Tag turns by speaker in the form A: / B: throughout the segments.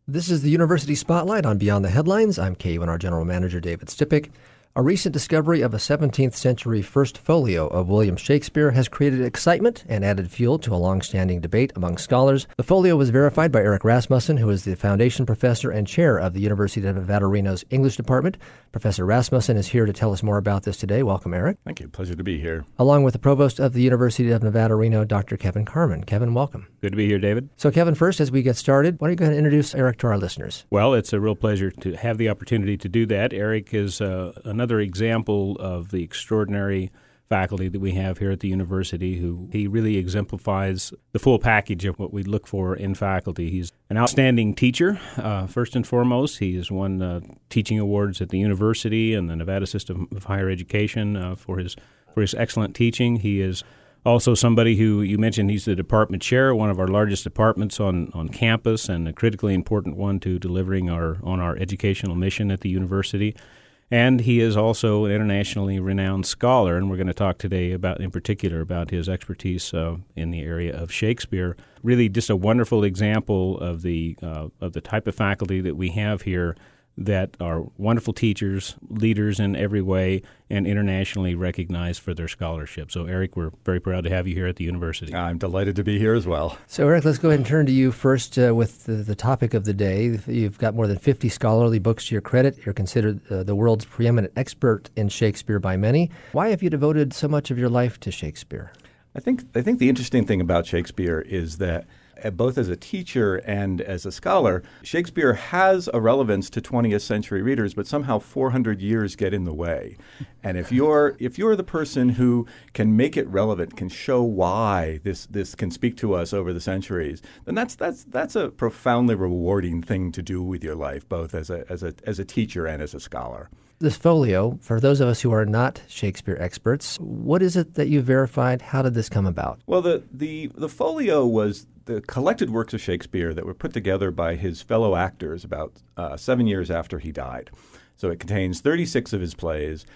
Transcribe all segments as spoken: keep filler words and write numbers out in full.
A: This is the University Spotlight on Beyond the Headlines. I'm K U N R General Manager David Stipik. A recent discovery of a seventeenth century first folio of William Shakespeare has created excitement and added fuel to a long-standing debate among scholars. The folio was verified by Eric Rasmussen, who is the Foundation Professor and Chair of the University of Nevada, Reno's English Department. Professor Rasmussen is here to tell us more about this today. Welcome, Eric.
B: Thank you. Pleasure to be here.
A: Along with the Provost of the University of Nevada, Reno, Doctor Kevin Carman. Kevin, welcome.
C: Good to be here, David.
A: So, Kevin, first, as we get started, why don't you go ahead and introduce Eric to our listeners?
C: Well, it's a real pleasure to have the opportunity to do that. Eric is uh, another example of the extraordinary faculty that we have here at the university, who he really exemplifies the full package of what we look for in faculty. He's an outstanding teacher, uh, first and foremost. He has won uh, teaching awards at the university and the Nevada System of Higher Education uh, for his for his excellent teaching. He is also somebody who, you mentioned, he's the department chair, one of our largest departments on, on campus, and a critically important one to delivering our on our educational mission at the university. And he is also an internationally renowned scholar, and we're going to talk today about, in particular, about his expertise uh, in the area of Shakespeare. Really, just a wonderful example of the uh, of the type of faculty that we have here, that are wonderful teachers, leaders in every way, and internationally recognized for their scholarship. So, Eric, we're very proud to have you here at the university.
B: I'm delighted to be here as well.
A: So, Eric, let's go ahead and turn to you first uh, with the, the topic of the day. You've got more than fifty scholarly books to your credit. You're considered uh, the world's preeminent expert in Shakespeare by many. Why have you devoted so much of your life to Shakespeare?
B: I think I think the interesting thing about Shakespeare is that uh, both as a teacher and as a scholar, Shakespeare has a relevance to twentieth century readers, but somehow four hundred years get in the way. And if you're if you're the person who can make it relevant, can show why this this can speak to us over the centuries, then that's that's that's a profoundly rewarding thing to do with your life, both as a as a as a teacher and as a scholar.
A: This folio, for those of us who are not Shakespeare experts, what is it that you verified? How did this come about?
B: Well, the the, the folio was the collected works of Shakespeare that were put together by his fellow actors about uh, seven years after he died. So it contains thirty-six of his plays,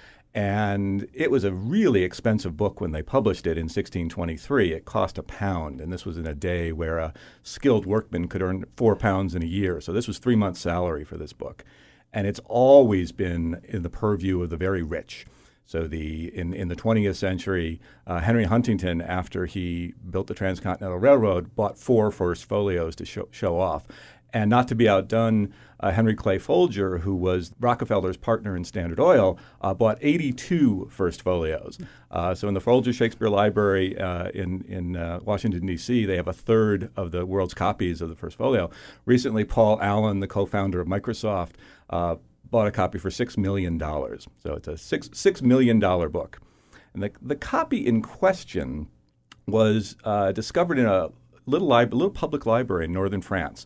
B: and it was a really expensive book when they published it in sixteen twenty-three. It cost a pound, and this was in a day where a skilled workman could earn four pounds in a year. So this was three months' salary for this book. And it's always been in the purview of the very rich. So the in, in the twentieth century, uh, Henry Huntington, after he built the Transcontinental Railroad, bought four first folios to show, show off. And not to be outdone, uh, Henry Clay Folger, who was Rockefeller's partner in Standard Oil, uh, bought eighty-two first folios. Uh, so in the Folger Shakespeare Library uh, in, in uh, Washington, D C, they have a third of the world's copies of the first folio. Recently, Paul Allen, the co-founder of Microsoft, uh, bought a copy for six million dollars. So it's a six, six million dollars book. And the, the copy in question was uh, discovered in a little, li- little public library in northern France.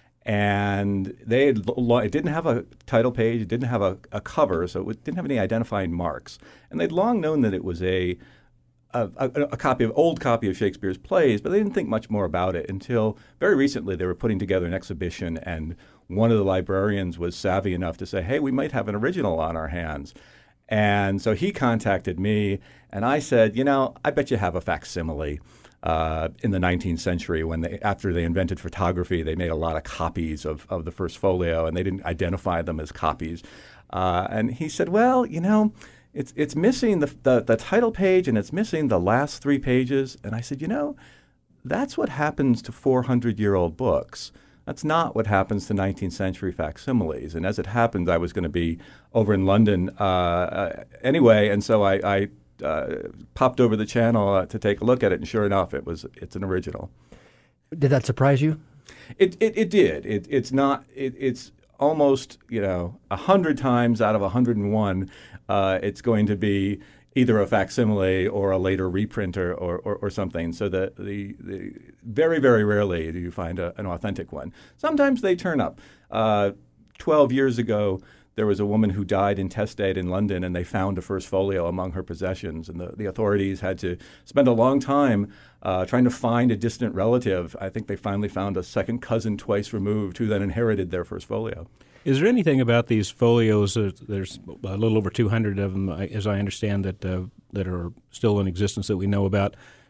B: And they had, it didn't have a title page, it didn't have a, a cover, so it didn't have any identifying marks. And they'd long known that it was a a, a a copy of old copy of Shakespeare's plays, but they didn't think much more about it until very recently they were putting together an exhibition, and one of the librarians was savvy enough to say, hey, we might have an original on our hands. And so he contacted me, and I said, you know, I bet you have a facsimile. Uh, in the nineteenth century, when they after they invented photography, they made a lot of copies of, of the first folio, and they didn't identify them as copies. Uh, and he said, well, you know, it's it's missing the, the the title page, and it's missing the last three pages. And I said, you know, that's what happens to four hundred year old books. That's not what happens to nineteenth century facsimiles. And as it happened, I was going to be over in London uh, uh, anyway, and so I. I Uh, popped over the channel uh, to take a look at it, and sure enough, it was it's an original.
A: Did that surprise you?
B: It it, it did. It, it's not. It, it's almost you know a hundred times out of a hundred and one, uh, it's going to be either a facsimile or a later reprint or or, or, or something. So the, the the very very rarely do you find a, an authentic one. Sometimes they turn up. Uh, Twelve years ago, there was a woman who died intestate in London, and they found a first folio among her possessions. And the, the authorities had to spend a long time uh, trying to find a distant relative. I think they finally found a second cousin twice removed who then inherited their first folio.
C: Is there anything about these folios, uh, there's a little over two hundred of them, as I understand, that uh, that are still in existence that we know about,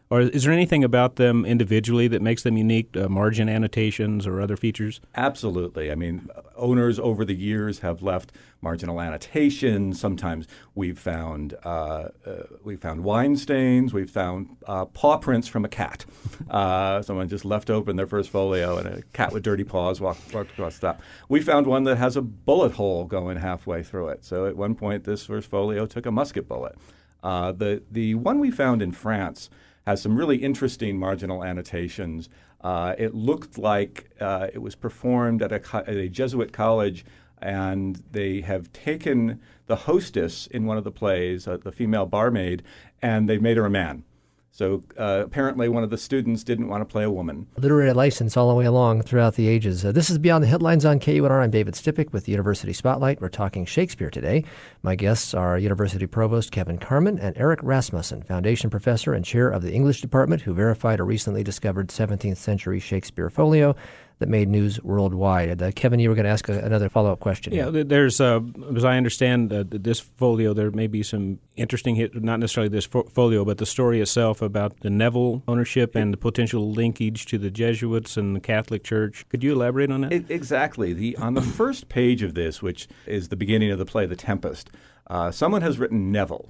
C: Or is there anything about them individually that makes them unique, uh, margin annotations or other features?
B: Absolutely. I mean, owners over the years have left marginal annotations. Sometimes we've found uh, uh, we've found wine stains. We've found uh, paw prints from a cat. Uh, someone just left open their first folio and a cat with dirty paws walked, walked across the top. We found one that has a bullet hole going halfway through it. So at one point, this first folio took a musket bullet. Uh, the the one we found in France has some really interesting marginal annotations. Uh, it looked like uh, it was performed at a, co- at a Jesuit college, and they have taken the hostess in one of the plays, uh, the female barmaid, and they've made her a man. So uh, apparently one of the students didn't want to play a woman.
A: Literary license all the way along throughout the ages. Uh, this is Beyond the Headlines on K U N R. I'm David Stipik with the University Spotlight. We're talking Shakespeare today. My guests are University Provost Kevin Carman and Eric Rasmussen, Foundation Professor and Chair of the English Department, who verified a recently discovered seventeenth century Shakespeare folio that made news worldwide. Uh, Kevin, you were going to ask a, another follow-up question.
C: Yeah, here. there's, uh, as I understand uh, this folio, there may be some interesting, hit, not necessarily this fo- folio, but the story itself about the Neville ownership and the potential linkage to the Jesuits and the Catholic Church. Could you elaborate on that?
B: It, exactly. The On the first page of this, which is the beginning of the play, The Tempest, uh, someone has written Neville.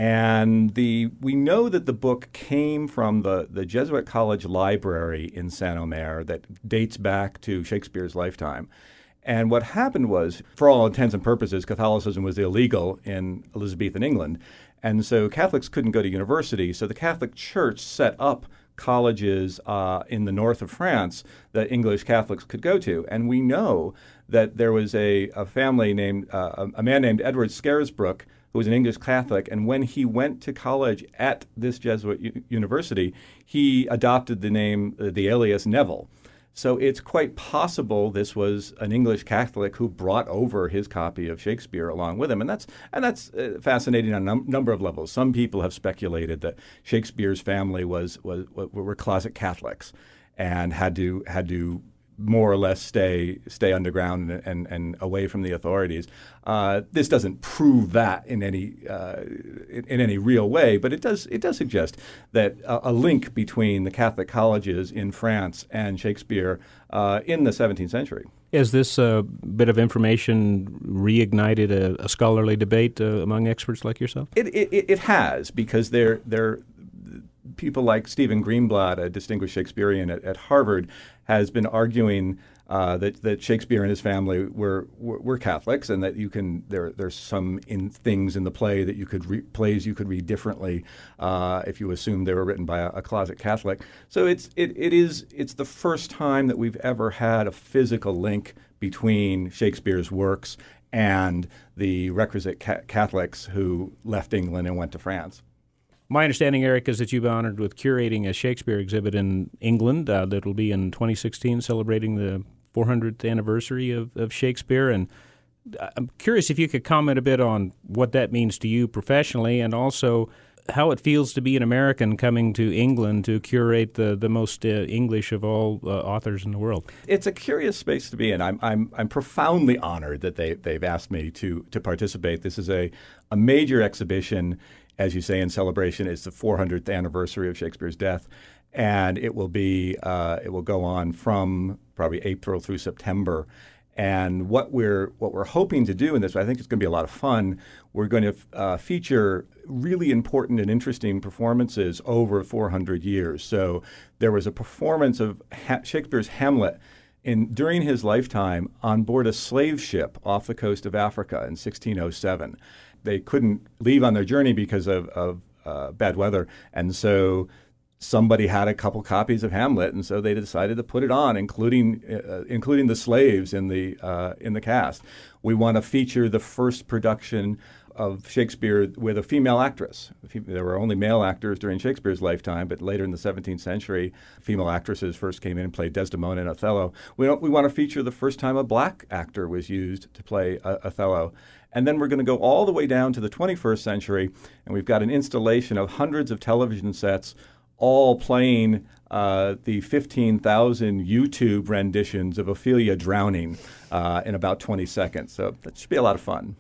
B: And the we know that the book came from the, the Jesuit College Library in Saint-Omer that dates back to Shakespeare's lifetime. And what happened was, for all intents and purposes, Catholicism was illegal in Elizabethan England. And so Catholics couldn't go to university. So the Catholic Church set up colleges uh, in the north of France that English Catholics could go to. And we know that there was a, a family named, uh, a man named Edward Scarisbrooke, who was an English Catholic, and when he went to college at this Jesuit u- university, he adopted the name, uh, the alias Neville. So it's quite possible this was an English Catholic who brought over his copy of Shakespeare along with him, and that's and that's uh, fascinating on a num- number of levels. Some people have speculated that Shakespeare's family was was were closet Catholics and had to had to. more or less stay stay underground and, and, and away from the authorities. Uh, this doesn't prove that in any uh, in, in any real way, but it does it does suggest that a, a link between the Catholic colleges in France and Shakespeare uh, in the seventeenth century.
C: Has this uh, bit of information reignited a, a scholarly debate uh, among experts like yourself?
B: It it, it has, because they're they're people like Stephen Greenblatt, a distinguished Shakespearean at, at Harvard, has been arguing uh, that that Shakespeare and his family were, were were Catholics, and that you can there there's some in things in the play that you could re, plays you could read differently uh, if you assume they were written by a, a closet Catholic. So it's it it is it's the first time that we've ever had a physical link between Shakespeare's works and the requisite ca- Catholics who left England and went to France.
C: My understanding, Eric, is that you've been honored with curating a Shakespeare exhibit in England uh, that will be in twenty sixteen, celebrating the four hundredth anniversary of, of Shakespeare. And I'm curious if you could comment a bit on what that means to you professionally, and also how it feels to be an American coming to England to curate the, the most uh, English of all uh, authors in the world.
B: It's a curious space to be in. I'm I'm I'm profoundly honored that they they've asked me to to participate. This is a a major exhibition. As you say, in celebration, it's the four hundredth anniversary of Shakespeare's death, and it will be uh, it will go on from probably April through September. And what we're what we're hoping to do in this, I think it's going to be a lot of fun. We're going to uh, feature really important and interesting performances over four hundred years. So there was a performance of ha- Shakespeare's Hamlet in during his lifetime on board a slave ship off the coast of Africa in sixteen oh seven. They couldn't leave on their journey because of, of uh, bad weather, and so somebody had a couple copies of Hamlet, and so they decided to put it on, including uh, including the slaves in the uh, in the cast. We want to feature the first production of Shakespeare with a female actress. There were only male actors during Shakespeare's lifetime, but later in the seventeenth century, female actresses first came in and played Desdemona and Othello. We don't, we want to feature the first time a black actor was used to play uh, Othello. And then we're going to go all the way down to the twenty-first century, and we've got an installation of hundreds of television sets all playing uh, the fifteen thousand YouTube renditions of Ophelia drowning uh, in about twenty seconds. So that should be a lot of fun.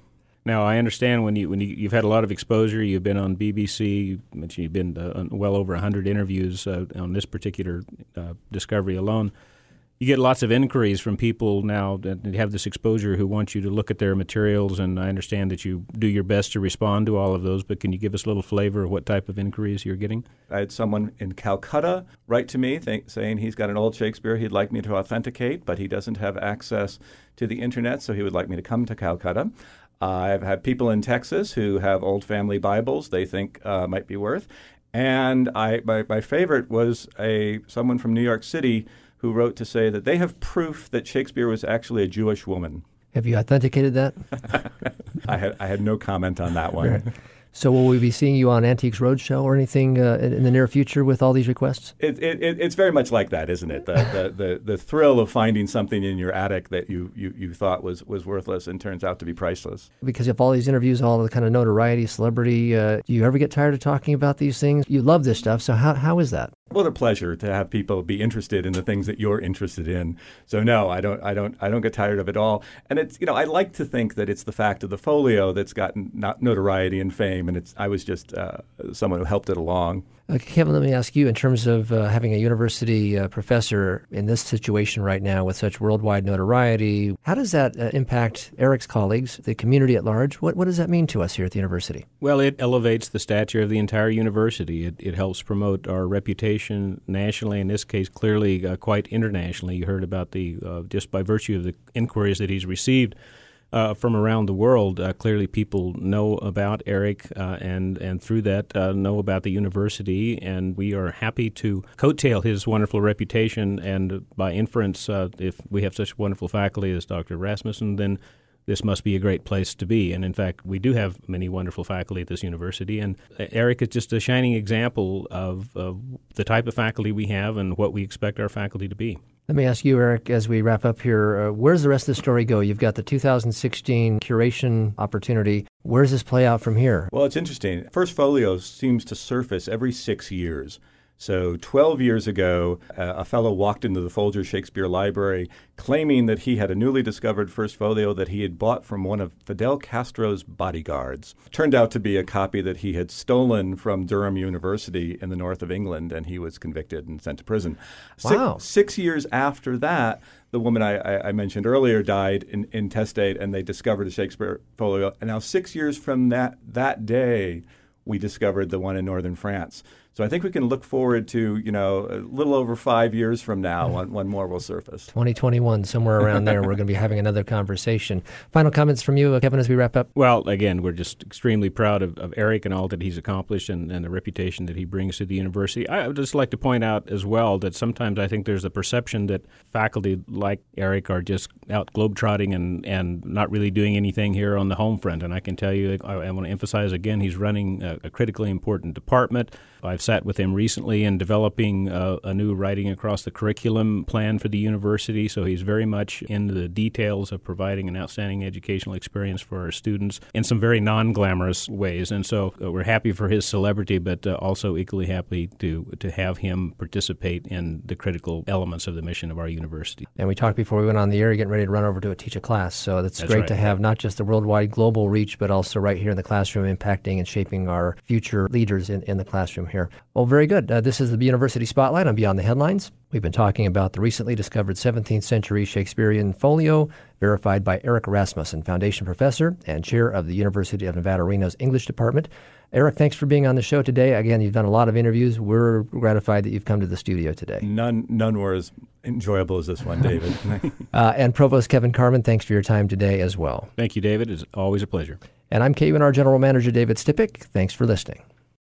C: Now, I understand when, you, when you, you've had a lot of exposure, you've been on B B C, you mentioned you've been uh, on well over one hundred interviews uh, on this particular uh, discovery alone. You get lots of inquiries from people now that have this exposure who want you to look at their materials, and I understand that you do your best to respond to all of those, but can you give us a little flavor of what type of inquiries you're getting?
B: I had someone in Calcutta write to me th- saying he's got an old Shakespeare he'd like me to authenticate, but he doesn't have access to the Internet, so he would like me to come to Calcutta. Uh, I've had people in Texas who have old family Bibles they think uh, might be worth. And I, my, my favorite was a someone from New York City who wrote to say that they have proof that Shakespeare was actually a Jewish woman.
A: Have you authenticated that?
B: I had I had no comment on that one.
A: Right. So will we be seeing you on Antiques Roadshow or anything uh, in the near future with all these requests?
B: It, it, it, it's very much like that, isn't it? The, the, the, the thrill of finding something in your attic that you, you, you thought was, was worthless and turns out to be priceless.
A: Because of all these interviews, all the kind of notoriety, celebrity, uh, do you ever get tired of talking about these things? You love this stuff, so how how is that?
B: What a pleasure to have people be interested in the things that you're interested in. So no, I don't, I don't, I don't get tired of it all. And it's, you know, I like to think that it's the fact of the folio that's gotten not notoriety and fame, and it's I was just uh, someone who helped it along.
A: Uh, Kevin, let me ask you, in terms of uh, having a university uh, professor in this situation right now with such worldwide notoriety, how does that uh, impact Eric's colleagues, the community at large? What what does that mean to us here at the university?
C: Well, it elevates the stature of the entire university. It, it helps promote our reputation nationally, in this case, clearly uh, quite internationally. You heard about the, uh, just by virtue of the inquiries that he's received Uh, from around the world, uh, clearly people know about Eric uh, and and through that uh, know about the university, and we are happy to coattail his wonderful reputation. And by inference, uh, if we have such wonderful faculty as Doctor Rasmussen, then this must be a great place to be. And in fact, we do have many wonderful faculty at this university, and Eric is just a shining example of, of the type of faculty we have and what we expect our faculty to be.
A: Let me ask you, Eric, as we wrap up here, uh, where does the rest of the story go? You've got the two thousand sixteen curation opportunity. Where does this play out from here?
B: Well, it's interesting. First Folio seems to surface every six years. So twelve years ago, uh, a fellow walked into the Folger Shakespeare Library claiming that he had a newly discovered First Folio that he had bought from one of Fidel Castro's bodyguards. Turned out to be a copy that he had stolen from Durham University in the north of England, and he was convicted and sent to prison.
A: Wow.
B: Six, six years after that, the woman I, I, I mentioned earlier died in, in testate, and they discovered a Shakespeare Folio. And now six years from that that day, we discovered the one in northern France. So I think we can look forward to, you know, a little over five years from now, one, one more will surface.
A: twenty twenty-one, somewhere around there, we're going to be having another conversation. Final comments from you, Kevin, as we wrap up?
C: Well, again, we're just extremely proud of, of Eric and all that he's accomplished and, and the reputation that he brings to the university. I would just like to point out as well that sometimes I think there's a perception that faculty like Eric are just out globetrotting and, and not really doing anything here on the home front. And I can tell you, I, I want to emphasize again, he's running a, a critically important department. I've sat with him recently in developing uh, a new writing across the curriculum plan for the university, so he's very much in the details of providing an outstanding educational experience for our students in some very non-glamorous ways. And so uh, we're happy for his celebrity, but uh, also equally happy to to have him participate in the critical elements of the mission of our university.
A: And we talked before we went on the air, you're getting ready to run over to a teach a class, so that's,
C: That's
A: great
C: right.
A: to have not just the worldwide global reach, but also right here in the classroom, impacting and shaping our future leaders in, in the classroom here. Well, very good. Uh, this is the University Spotlight on Beyond the Headlines. We've been talking about the recently discovered seventeenth century Shakespearean folio, verified by Eric Rasmussen, Foundation Professor and Chair of the University of Nevada, Reno's English Department. Eric, thanks for being on the show today. Again, you've done a lot of interviews. We're gratified that you've come to the studio today.
B: None, none were as enjoyable as this one, David.
A: uh, and Provost Kevin Carman, thanks for your time today as well.
C: Thank you, David. It's always a pleasure.
A: And I'm K U N R General Manager David Stipik. Thanks for listening.